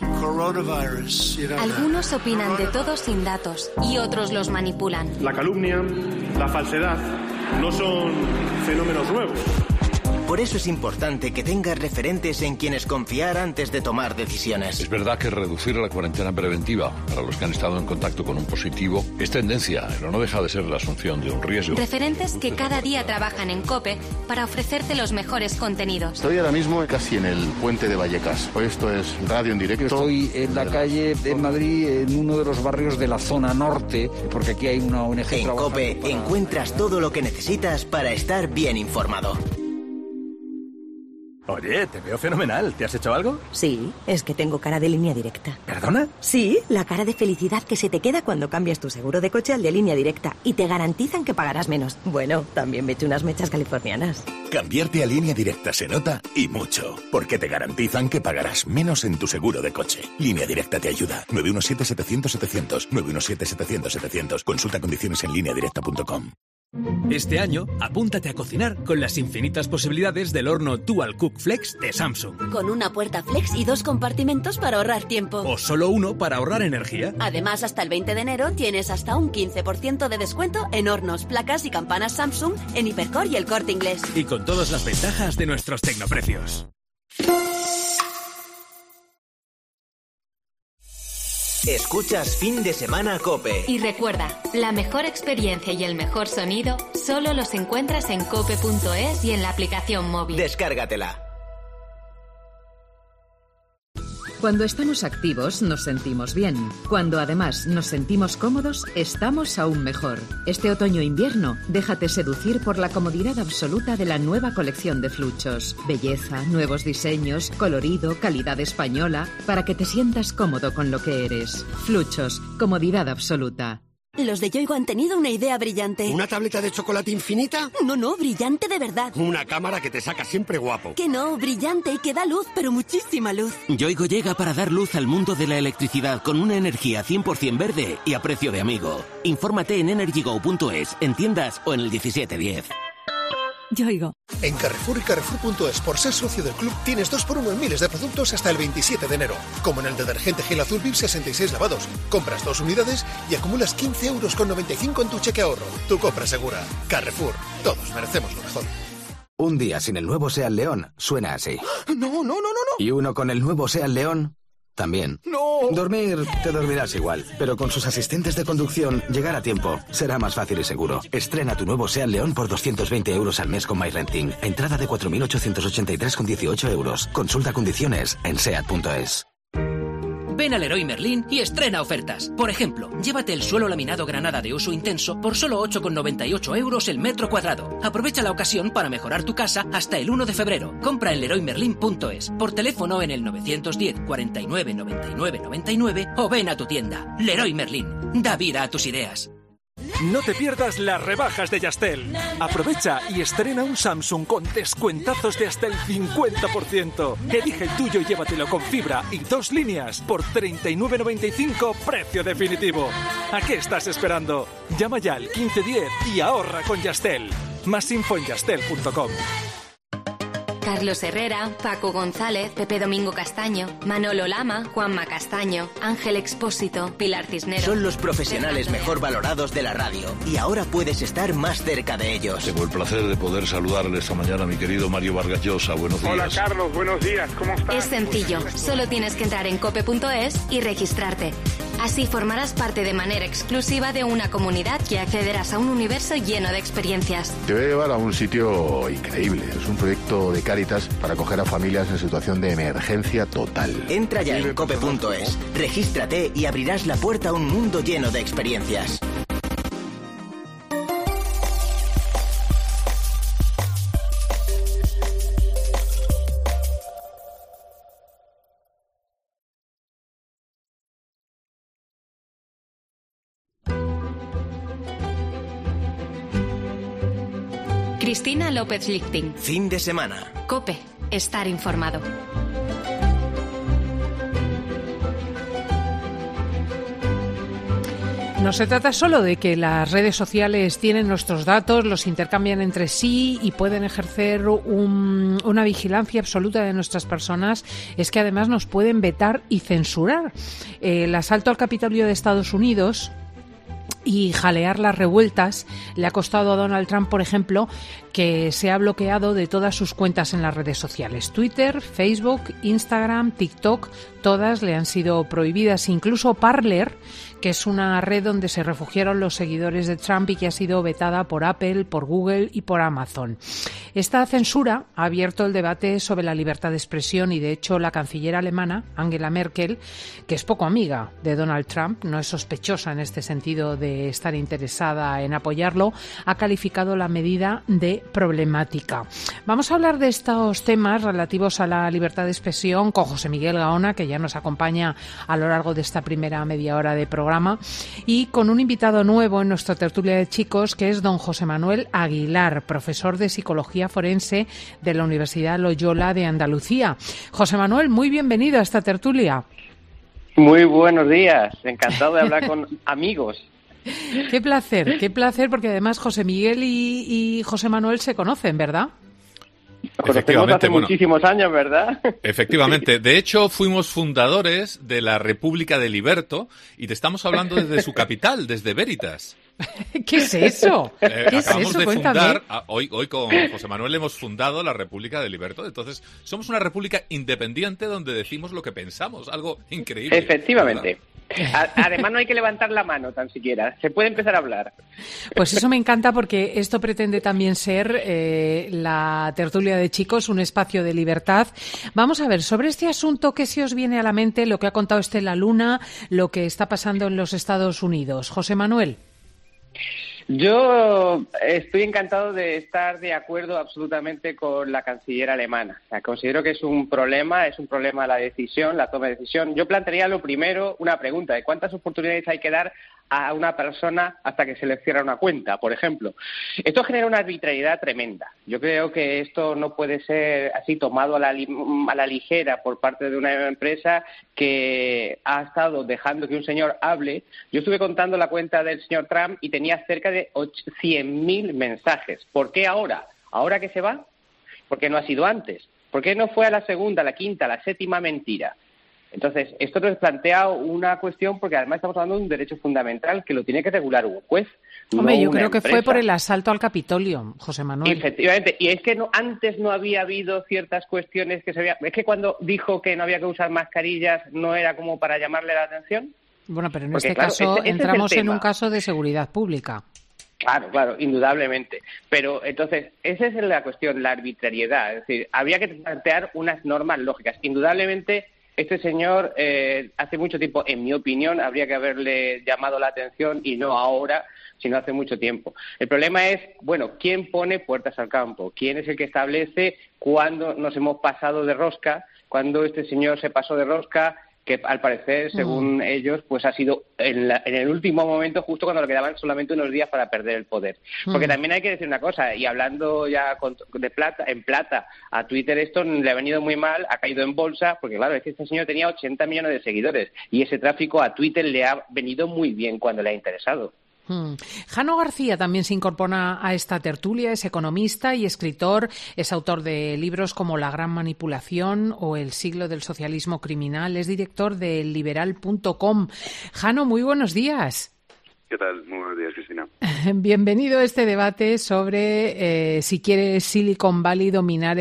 Speaker 1: Algunos opinan de todo sin datos y otros los manipulan.
Speaker 9: La calumnia, la falsedad, no son fenómenos nuevos.
Speaker 8: Por eso es importante que tengas referentes en quienes confiar antes de tomar decisiones.
Speaker 10: Es verdad que reducir la cuarentena preventiva para los que han estado en contacto con un positivo es tendencia, pero no deja de ser la asunción de un riesgo.
Speaker 1: Referentes que cada día trabajan en COPE para ofrecerte los mejores contenidos.
Speaker 11: Estoy ahora mismo casi en el puente de Vallecas. Esto es radio en directo.
Speaker 12: Estoy en la calle de Madrid, en uno de los barrios de la zona norte, porque aquí hay una ONG.
Speaker 8: En COPE encuentras todo lo que necesitas para estar bien informado.
Speaker 13: Oye, te veo fenomenal. ¿Te has hecho algo?
Speaker 14: Sí, es que tengo cara de Línea Directa.
Speaker 13: ¿Perdona?
Speaker 14: Sí, la cara de felicidad que se te queda cuando cambias tu seguro de coche al de Línea Directa y te garantizan que pagarás menos. Bueno, también me eché unas mechas californianas.
Speaker 15: Cambiarte a Línea Directa se nota y mucho, porque te garantizan que pagarás menos en tu seguro de coche. Línea Directa te ayuda. 917-700-700. 917-700-700. Consulta condiciones en lineadirecta.com.
Speaker 16: Este año, apúntate a cocinar con las infinitas posibilidades del horno Dual Cook Flex de Samsung.
Speaker 17: Con una puerta flex y 2 compartimentos para ahorrar tiempo.
Speaker 16: O solo uno para ahorrar energía.
Speaker 17: Además, hasta el 20 de enero tienes hasta un 15% de descuento en hornos, placas y campanas Samsung en Hipercor y El Corte Inglés.
Speaker 16: Y con todas las ventajas de nuestros tecnoprecios.
Speaker 8: Escuchas Fin de Semana COPE.
Speaker 1: Y recuerda, la mejor experiencia y el mejor sonido solo los encuentras en cope.es y en la aplicación móvil.
Speaker 8: Descárgatela.
Speaker 18: Cuando estamos activos nos sentimos bien. Cuando además nos sentimos cómodos, estamos aún mejor. Este otoño-invierno, déjate seducir por la comodidad absoluta de la nueva colección de Fluchos. Belleza, nuevos diseños, colorido, calidad española, para que te sientas cómodo con lo que eres. Fluchos, comodidad absoluta.
Speaker 17: Los de Yoigo han tenido una idea brillante.
Speaker 19: ¿Una tableta de chocolate infinita?
Speaker 17: No, brillante de verdad.
Speaker 19: Una cámara que te saca siempre guapo.
Speaker 17: Que no, brillante y que da luz, pero muchísima luz.
Speaker 20: Yoigo llega para dar luz al mundo de la electricidad con una energía 100% verde y a precio de amigo. Infórmate en energygo.es, en tiendas o en el 1710.
Speaker 21: Yoigo.
Speaker 22: En Carrefour y Carrefour.es, por ser socio del club, tienes 2x1 en miles de productos hasta el 27 de enero. Como en el detergente Gel Azul VIP 66 lavados. Compras 2 unidades y acumulas 15,95 € en tu cheque ahorro. Tu compra segura. Carrefour. Todos merecemos lo mejor.
Speaker 23: Un día sin el nuevo Seat León suena así.
Speaker 19: No.
Speaker 23: Y uno con el nuevo Seat León también.
Speaker 19: ¡No!
Speaker 23: Dormir, te dormirás igual. Pero con sus asistentes de conducción, llegar a tiempo será más fácil y seguro. Estrena tu nuevo Seat León por 220 € al mes con MyRenting. Entrada de 4.883,18 €. Consulta condiciones en seat.es.
Speaker 24: Ven al Leroy Merlin y estrena ofertas. Por ejemplo, llévate el suelo laminado Granada de uso intenso por solo 8,98 € el metro cuadrado. Aprovecha la ocasión para mejorar tu casa hasta el 1 de febrero. Compra en leroymerlin.es, por teléfono en el 910 49 99 99 o ven a tu tienda. Leroy Merlin. Da vida a tus ideas.
Speaker 25: No te pierdas las rebajas de Yastel. Aprovecha y estrena un Samsung con descuentazos de hasta el 50%. Elige el tuyo y llévatelo con fibra y 2 líneas por 39,95 precio definitivo. ¿A qué estás esperando? Llama ya al 1510 y ahorra con Yastel. Más info en yastel.com.
Speaker 1: Carlos Herrera, Paco González, Pepe Domingo Castaño, Manolo Lama, Juanma Castaño, Ángel Expósito, Pilar Cisneros.
Speaker 8: Son los profesionales mejor valorados de la radio y ahora puedes estar más cerca de ellos.
Speaker 10: Tengo el placer de poder saludarle esta mañana a mi querido Mario Vargas Llosa. Buenos días.
Speaker 9: Hola Carlos, buenos días, ¿cómo estás?
Speaker 1: Es sencillo, solo tienes que entrar en cope.es y registrarte. Así formarás parte de manera exclusiva de una comunidad y accederás a un universo lleno de experiencias.
Speaker 11: Te voy a llevar a un sitio increíble. Es un proyecto de Cáritas para acoger a familias en situación de emergencia total.
Speaker 8: Entra ya en cope.es, regístrate y abrirás la puerta a un mundo lleno de experiencias.
Speaker 1: Cristina López Lichting.
Speaker 8: Fin de semana.
Speaker 1: COPE. Estar informado.
Speaker 3: No se trata solo de que las redes sociales tienen nuestros datos, los intercambian entre sí y pueden ejercer una vigilancia absoluta de nuestras personas, es que además nos pueden vetar y censurar. El asalto al Capitolio de Estados Unidos y jalear las revueltas le ha costado a Donald Trump, por ejemplo, que se ha bloqueado de todas sus cuentas en las redes sociales. Twitter, Facebook, Instagram, TikTok, todas le han sido prohibidas. Incluso Parler, que es una red donde se refugiaron los seguidores de Trump y que ha sido vetada por Apple, por Google y por Amazon. Esta censura ha abierto el debate sobre la libertad de expresión y, de hecho, la canciller alemana, Angela Merkel, que es poco amiga de Donald Trump, no es sospechosa en este sentido de estar interesada en apoyarlo, ha calificado la medida de problemática. Vamos a hablar de estos temas relativos a la libertad de expresión con José Miguel Gaona, que ya nos acompaña a lo largo de esta primera media hora de programa, y con un invitado nuevo en nuestra tertulia de chicos, que es don José Manuel Aguilar, profesor de Psicología Forense de la Universidad Loyola de Andalucía. José Manuel, muy bienvenido a esta tertulia.
Speaker 2: Muy buenos días, encantado de hablar con amigos.
Speaker 3: Qué placer, porque además José Miguel y José Manuel se conocen, ¿verdad?
Speaker 2: Nos conocemos hace muchísimos años, ¿verdad?
Speaker 4: Efectivamente. De hecho, fuimos fundadores de la República de Liberto y te estamos hablando desde su capital, desde Veritas.
Speaker 3: ¿Qué es eso?
Speaker 4: Acabamos de fundar, hoy con José Manuel hemos fundado la República de Liberto. Entonces, somos una república independiente donde decimos lo que pensamos, algo increíble.
Speaker 2: Efectivamente. Además, no hay que levantar la mano tan siquiera, se puede empezar a hablar.
Speaker 3: Pues eso me encanta, porque esto pretende también ser la tertulia de chicos, un espacio de libertad. Vamos a ver, sobre este asunto, ¿qué se os viene a la mente, lo que ha contado Estela Luna, lo que está pasando en los Estados Unidos? José Manuel.
Speaker 2: Yo estoy encantado de estar de acuerdo absolutamente con la canciller alemana. O sea, considero que es un problema la decisión, la toma de decisión. Yo plantearía lo primero una pregunta de cuántas oportunidades hay que dar a una persona hasta que se le cierra una cuenta, por ejemplo. Esto genera una arbitrariedad tremenda. Yo creo que esto no puede ser así tomado a la ligera por parte de una empresa que ha estado dejando que un señor hable. Yo estuve contando la cuenta del señor Trump y tenía cerca de 100.000 mensajes. ¿Por qué ahora? ¿Ahora que se va? ¿Por qué no ha sido antes? ¿Por qué no fue a la segunda, la quinta, la séptima mentira? Entonces, esto nos plantea una cuestión, porque además estamos hablando de un derecho fundamental que lo tiene que regular un juez.
Speaker 3: Hombre, yo creo que fue por el asalto al Capitolio, José Manuel.
Speaker 2: Efectivamente, y es que antes no había habido ciertas cuestiones que se había... Es que cuando dijo que no había que usar mascarillas, ¿no era como para llamarle la atención?
Speaker 3: Bueno, pero en este caso entramos en un caso de seguridad pública.
Speaker 2: Claro, indudablemente. Pero entonces, esa es la cuestión, la arbitrariedad. Es decir, había que plantear unas normas lógicas. Indudablemente, este señor, hace mucho tiempo, en mi opinión, habría que haberle llamado la atención, y no ahora, sino hace mucho tiempo. El problema es, bueno, ¿quién pone puertas al campo? ¿Quién es el que establece cuándo nos hemos pasado de rosca? Cuando este señor se pasó de rosca, que al parecer, según ellos, pues ha sido en el último momento, justo cuando le quedaban solamente unos días para perder el poder. Porque también hay que decir una cosa, y hablando ya en plata, a Twitter esto le ha venido muy mal, ha caído en bolsa, porque claro, es que este señor tenía 80 millones de seguidores, y ese tráfico a Twitter le ha venido muy bien cuando le ha interesado.
Speaker 3: Jano García también se incorpora a esta tertulia, es economista y escritor, es autor de libros como La gran manipulación o El siglo del socialismo criminal, es director de liberal.com. Jano, muy buenos días.
Speaker 5: ¿Qué tal? Muy buenos días, Cristina.
Speaker 3: Bienvenido a este debate sobre si quiere Silicon Valley dominar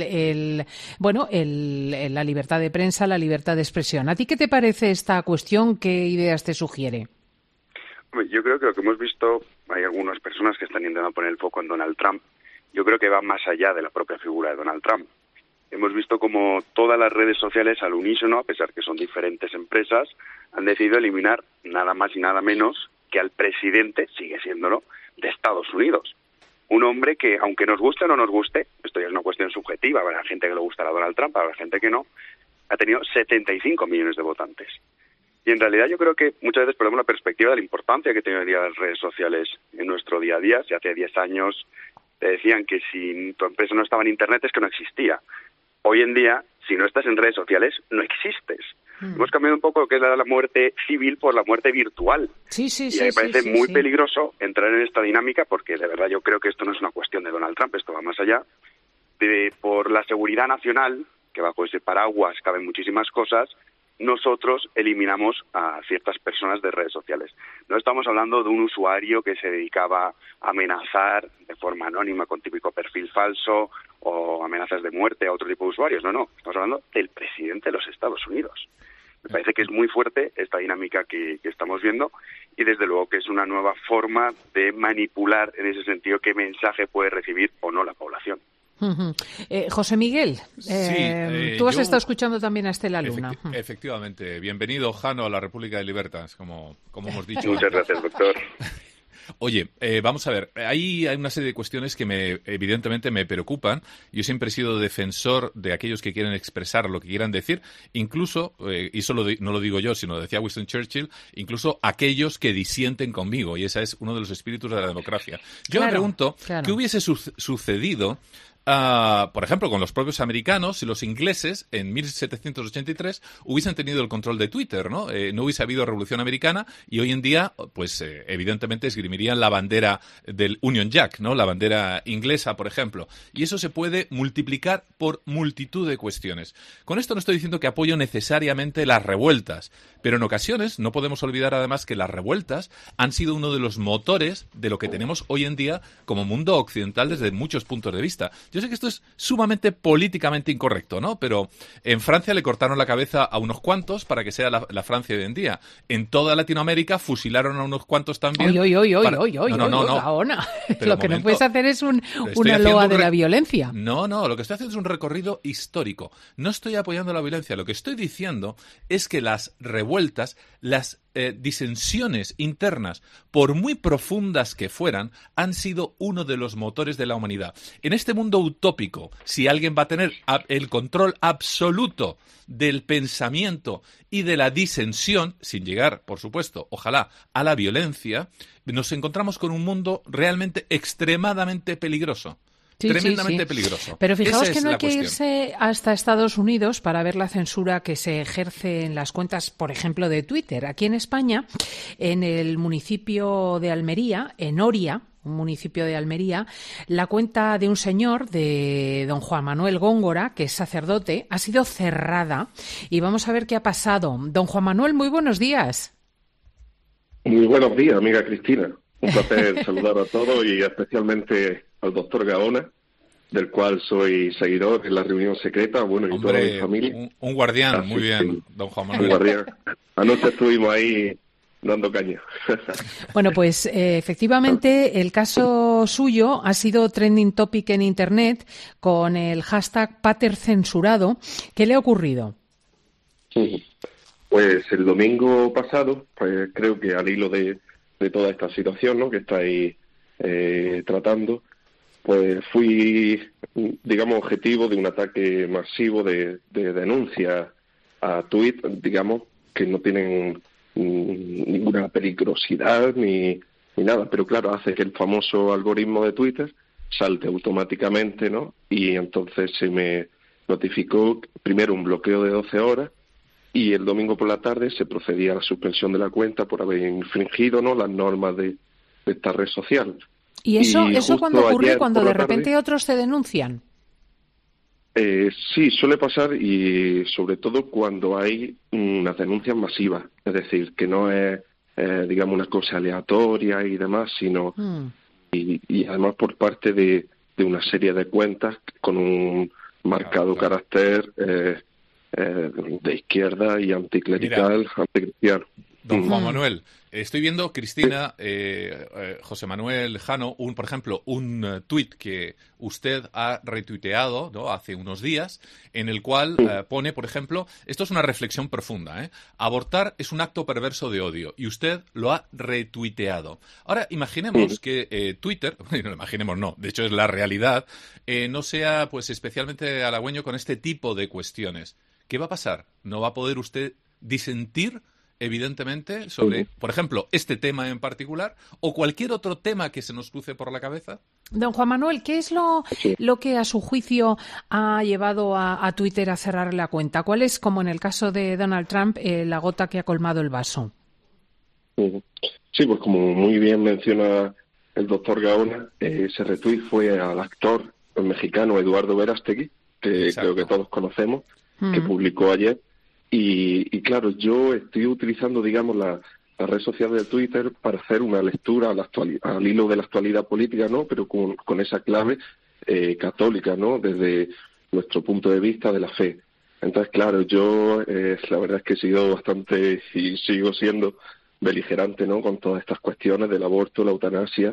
Speaker 3: la libertad de prensa, la libertad de expresión. ¿A ti qué te parece esta cuestión? ¿Qué ideas te sugiere?
Speaker 5: Yo creo que lo que hemos visto, hay algunas personas que están intentando poner el foco en Donald Trump. Yo creo que va más allá de la propia figura de Donald Trump. Hemos visto como todas las redes sociales al unísono, a pesar que son diferentes empresas, han decidido eliminar nada más y nada menos que al presidente, sigue siéndolo, de Estados Unidos. Un hombre que, aunque nos guste o no nos guste, esto ya es una cuestión subjetiva, habrá gente que le gustará Donald Trump, habrá gente que no, ha tenido 75 millones de votantes. Y en realidad yo creo que muchas veces perdemos la perspectiva de la importancia que tienen las redes sociales en nuestro día a día. Si hace 10 años te decían que si tu empresa no estaba en Internet es que no existía. Hoy en día, si no estás en redes sociales, no existes. Hemos cambiado un poco lo que es la muerte civil por la muerte virtual.
Speaker 3: Sí,
Speaker 5: y me parece muy peligroso entrar en esta dinámica, porque de verdad yo creo que esto no es una cuestión de Donald Trump, esto va más allá. Por la seguridad nacional, que bajo ese paraguas caben muchísimas cosas, nosotros eliminamos a ciertas personas de redes sociales. No estamos hablando de un usuario que se dedicaba a amenazar de forma anónima con típico perfil falso o amenazas de muerte a otro tipo de usuarios. No. Estamos hablando del presidente de los Estados Unidos. Me parece que es muy fuerte esta dinámica que estamos viendo, y desde luego que es una nueva forma de manipular en ese sentido qué mensaje puede recibir o no la población.
Speaker 3: José Miguel, tú has estado escuchando también a Estela Luna.
Speaker 4: Efectivamente. Bienvenido, Jano, a la República de Libertas, como hemos dicho.
Speaker 5: Muchas gracias, doctor.
Speaker 4: Oye, vamos a ver, hay una serie de cuestiones que evidentemente me preocupan. Yo siempre he sido defensor de aquellos que quieren expresar lo que quieran decir, incluso, y eso no lo digo yo, sino lo decía Winston Churchill, incluso aquellos que disienten conmigo, y ese es uno de los espíritus de la democracia. Yo me pregunto, ¿qué hubiese sucedido por ejemplo, con los propios americanos, si los ingleses en 1783 hubiesen tenido el control de Twitter, ¿no? No hubiese habido Revolución Americana y hoy en día, pues evidentemente esgrimirían la bandera del Union Jack, ¿no? La bandera inglesa, por ejemplo. Y eso se puede multiplicar por multitud de cuestiones. Con esto no estoy diciendo que apoyo necesariamente las revueltas, pero en ocasiones no podemos olvidar además que las revueltas han sido uno de los motores de lo que tenemos hoy en día como mundo occidental desde muchos puntos de vista. Yo sé que esto es sumamente políticamente incorrecto, ¿no? Pero en Francia le cortaron la cabeza a unos cuantos para que sea la Francia de hoy en día. En toda Latinoamérica fusilaron a unos cuantos también.
Speaker 3: Gaona. Lo que no puedes hacer es una loa de la violencia.
Speaker 4: No, lo que estoy haciendo es un recorrido histórico. No estoy apoyando la violencia. Lo que estoy diciendo es que las revueltas, las disensiones internas, por muy profundas que fueran, han sido uno de los motores de la humanidad. En este mundo utópico, si alguien va a tener el control absoluto del pensamiento y de la disensión, sin llegar, por supuesto, ojalá, a la violencia, nos encontramos con un mundo realmente extremadamente peligroso. Tremendamente peligroso.
Speaker 3: Pero fijaos que no hay que irse hasta Estados Unidos para ver la censura que se ejerce en las cuentas, por ejemplo, de Twitter. Aquí en España, en el municipio de Almería, en Oria, un municipio de Almería, la cuenta de un señor, de don Juan Manuel Góngora, que es sacerdote, ha sido cerrada. Y vamos a ver qué ha pasado. Don Juan Manuel, muy buenos días.
Speaker 6: Muy buenos días, amiga Cristina. Un placer saludar a todos y especialmente al doctor Gaona, del cual soy seguidor en la reunión secreta, bueno, y toda mi familia.
Speaker 4: Un guardián, muy bien, don Juan Manuel.
Speaker 6: Un guardián. Anoche estuvimos ahí dando caña.
Speaker 3: Bueno, pues efectivamente el caso suyo ha sido trending topic en Internet con el hashtag #patercensurado. ¿Qué le ha ocurrido?
Speaker 6: Pues el domingo pasado, pues creo que al hilo de toda esta situación, ¿no?, que estáis tratando, pues fui, digamos, objetivo de un ataque masivo de denuncias a tweets, digamos, que no tienen ninguna peligrosidad ni nada, pero claro, hace que el famoso algoritmo de Twitter salte automáticamente, ¿no? Y entonces se me notificó primero un bloqueo de 12 horas y el domingo por la tarde se procedía a la suspensión de la cuenta por haber infringido, ¿no?, las normas de esta red social.
Speaker 3: ¿Y eso cuando ocurre, cuando de repente otros te denuncian?
Speaker 6: Sí, suele pasar, y sobre todo cuando hay unas denuncias masivas, es decir, que no es, digamos, una cosa aleatoria y demás, sino y además por parte de una serie de cuentas con un marcado carácter de izquierda y anticlerical, anticristiano.
Speaker 4: Don Juan Manuel, estoy viendo, Cristina, José Manuel, Jano, por ejemplo, un tuit que usted ha retuiteado, ¿no?, hace unos días, en el cual pone, por ejemplo, esto es una reflexión profunda, abortar es un acto perverso de odio, y usted lo ha retuiteado. Ahora, imaginemos que Twitter, no imaginemos, no, de hecho es la realidad, no sea pues especialmente halagüeño con este tipo de cuestiones. ¿Qué va a pasar? ¿No va a poder usted disentir, evidentemente, sobre, por ejemplo, este tema en particular o cualquier otro tema que se nos cruce por la cabeza?
Speaker 3: Don Juan Manuel, ¿qué es lo que a su juicio ha llevado a Twitter a cerrar la cuenta? ¿Cuál es, como en el caso de Donald Trump, la gota que ha colmado el vaso?
Speaker 6: Sí, pues como muy bien menciona el doctor Gaona, ese retweet fue al actor mexicano Eduardo Verástegui, que creo que todos conocemos, que publicó ayer. Y claro, yo estoy utilizando, digamos, la red social de Twitter para hacer una lectura al hilo de la actualidad política, ¿no?, pero con esa clave católica, ¿no?, desde nuestro punto de vista de la fe. Entonces, claro, yo la verdad es que he sido bastante, y sigo siendo, beligerante, ¿no?, con todas estas cuestiones del aborto, la eutanasia,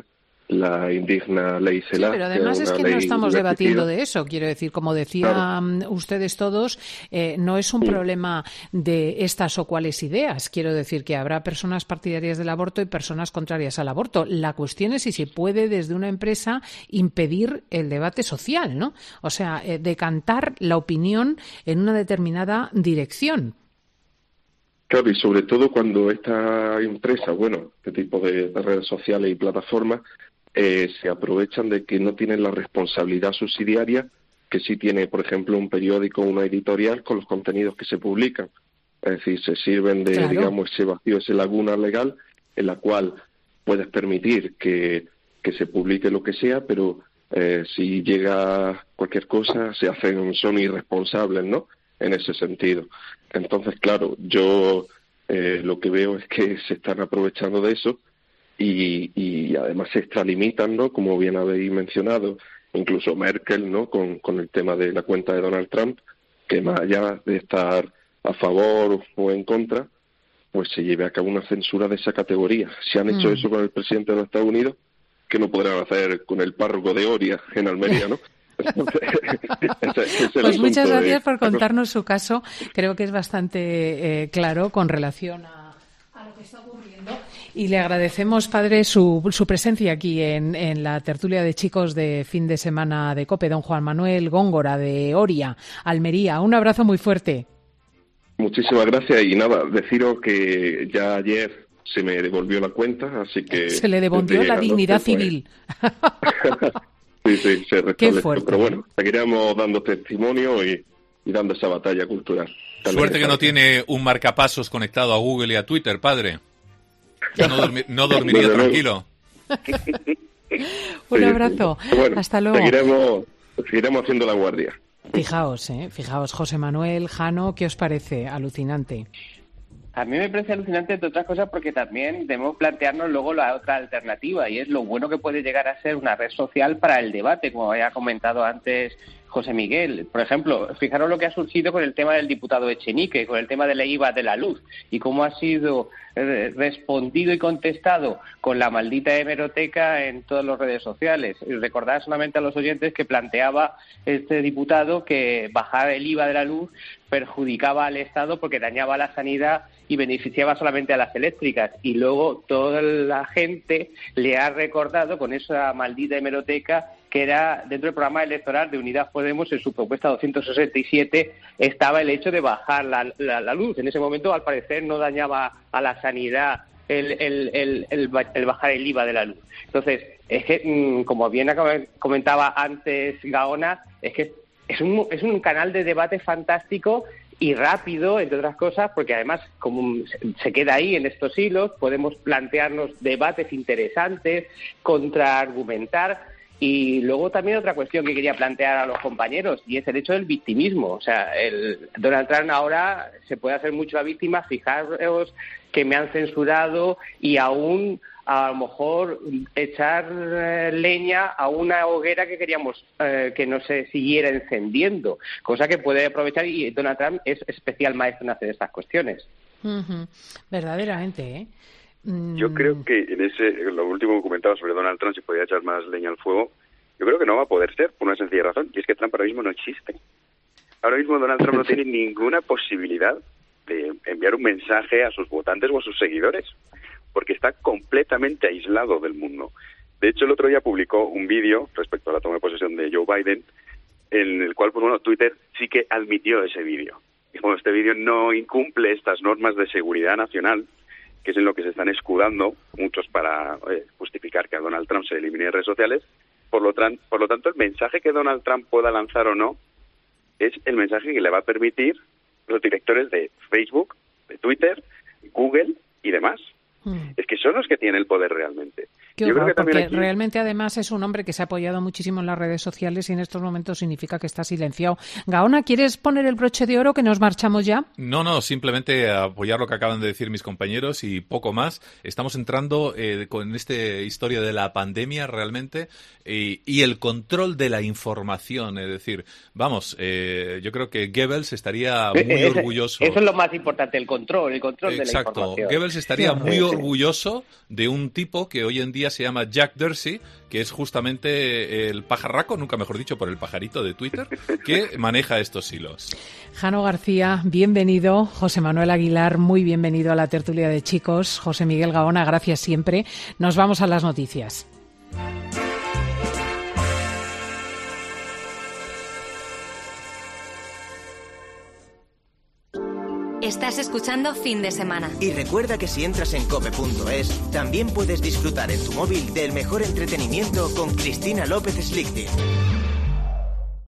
Speaker 6: la indigna ley CELA.
Speaker 3: Sí, pero además es que no estamos debatiendo de eso. Quiero decir, como decían ustedes todos, no es un problema de estas o cuales ideas. Quiero decir que habrá personas partidarias del aborto y personas contrarias al aborto. La cuestión es si se puede desde una empresa impedir el debate social, ¿no? O sea, decantar la opinión en una determinada dirección.
Speaker 6: Claro, y sobre todo cuando esta empresa, este tipo de redes sociales y plataformas, se aprovechan de que no tienen la responsabilidad subsidiaria que sí tiene, por ejemplo, un periódico o una editorial con los contenidos que se publican. Es decir, se sirven de, digamos, ese vacío, esa laguna legal en la cual puedes permitir que se publique lo que sea, pero si llega cualquier cosa, son irresponsables, ¿no?, en ese sentido. Entonces, claro, yo lo que veo es que se están aprovechando de eso y además se extralimitan, ¿no?, como bien habéis mencionado, incluso Merkel, ¿no?, con el tema de la cuenta de Donald Trump, que más allá de estar a favor o en contra, pues se lleve a cabo una censura de esa categoría. Si han hecho eso con el presidente de los Estados Unidos, ¿qué no podrán hacer con el párroco de Oria en Almería, no?
Speaker 3: Pues muchas gracias por contarnos su caso. Creo que es bastante claro con relación a lo que está ocurriendo. Y le agradecemos, padre, su presencia aquí en la tertulia de chicos de fin de semana de COPE. Don Juan Manuel Góngora, de Oria, Almería. Un abrazo muy fuerte.
Speaker 6: Muchísimas gracias. Y nada, deciros que ya ayer se me devolvió la cuenta, así que...
Speaker 3: Se le devolvió la dignidad civil.
Speaker 6: Sí, se restableció. Pero bueno,
Speaker 3: ¿eh?
Speaker 6: seguiremos dando testimonio y dando esa batalla cultural.
Speaker 4: Suerte que no tiene un marcapasos conectado a Google y a Twitter, padre. Ya no dormiría tranquilo.
Speaker 3: Un abrazo.
Speaker 6: Bueno,
Speaker 3: hasta luego.
Speaker 6: Seguiremos haciendo la guardia.
Speaker 3: Fijaos, José Manuel, Jano, ¿qué os parece? Alucinante.
Speaker 2: A mí me parece alucinante, entre otras cosas, porque también debemos plantearnos luego la otra alternativa, y es lo bueno que puede llegar a ser una red social para el debate, como había comentado antes José Miguel. Por ejemplo, fijaros lo que ha surgido con el tema del diputado Echenique, con el tema de la IVA de la luz, y cómo ha sido respondido y contestado con la maldita hemeroteca en todas las redes sociales. Y recordad solamente a los oyentes que planteaba este diputado que bajar el IVA de la luz perjudicaba al Estado porque dañaba la sanidad y beneficiaba solamente a las eléctricas, y luego toda la gente le ha recordado con esa maldita hemeroteca que era dentro del programa electoral de Unidas Podemos, en su propuesta 267 estaba el hecho de bajar la luz. En ese momento, al parecer, no dañaba a la sanidad el bajar el IVA de la luz. Entonces, es que, como bien comentaba antes Gaona, es que es un canal de debate fantástico y rápido, entre otras cosas, porque además, como se queda ahí en estos hilos, podemos plantearnos debates interesantes, contraargumentar. Y luego también otra cuestión que quería plantear a los compañeros, y es el hecho del victimismo. O sea, Donald Trump ahora se puede hacer mucho la víctima. Fijaros que me han censurado, y aún a lo mejor echar leña a una hoguera que queríamos que no se siguiera encendiendo, cosa que puede aprovechar, y Donald Trump es especial maestro en hacer estas cuestiones.
Speaker 3: Verdaderamente, ¿eh?
Speaker 5: Yo creo que lo último que comentaba sobre Donald Trump, si podía echar más leña al fuego, yo creo que no va a poder ser, por una sencilla razón, y es que Trump ahora mismo no existe. Ahora mismo Donald Trump no tiene ninguna posibilidad de enviar un mensaje a sus votantes o a sus seguidores, porque está completamente aislado del mundo. De hecho, el otro día publicó un vídeo respecto a la toma de posesión de Joe Biden, en el cual, Twitter sí que admitió ese vídeo. Dijo, este vídeo no incumple estas normas de seguridad nacional, que es en lo que se están escudando muchos para justificar que a Donald Trump se le elimine de redes sociales. Por lo tanto, el mensaje que Donald Trump pueda lanzar o no es el mensaje que le va a permitir los directores de Facebook, de Twitter, Google y demás. Es que son los que tienen el poder realmente.
Speaker 3: Qué horror, porque realmente además es un hombre que se ha apoyado muchísimo en las redes sociales y en estos momentos significa que está silenciado. Gaona, ¿quieres poner el broche de oro que nos marchamos ya?
Speaker 4: No, simplemente apoyar lo que acaban de decir mis compañeros y poco más. Estamos entrando con esta historia de la pandemia realmente y el control de la información. Es decir, yo creo que Goebbels estaría muy orgulloso.
Speaker 2: Eso es lo más importante, el control de la información.
Speaker 4: Exacto, Goebbels estaría muy orgulloso de un tipo que hoy en día día se llama Jack Dorsey, que es justamente el pajarraco, nunca mejor dicho, por el pajarito de Twitter, que maneja estos hilos.
Speaker 3: Jano García, bienvenido. José Manuel Aguilar, muy bienvenido a la tertulia de chicos. José Miguel Gaona, gracias siempre. Nos vamos a las noticias.
Speaker 1: Estás escuchando Fin de Semana.
Speaker 8: Y recuerda que si entras en cope.es, también puedes disfrutar en tu móvil del mejor entretenimiento con Cristina López Slichting.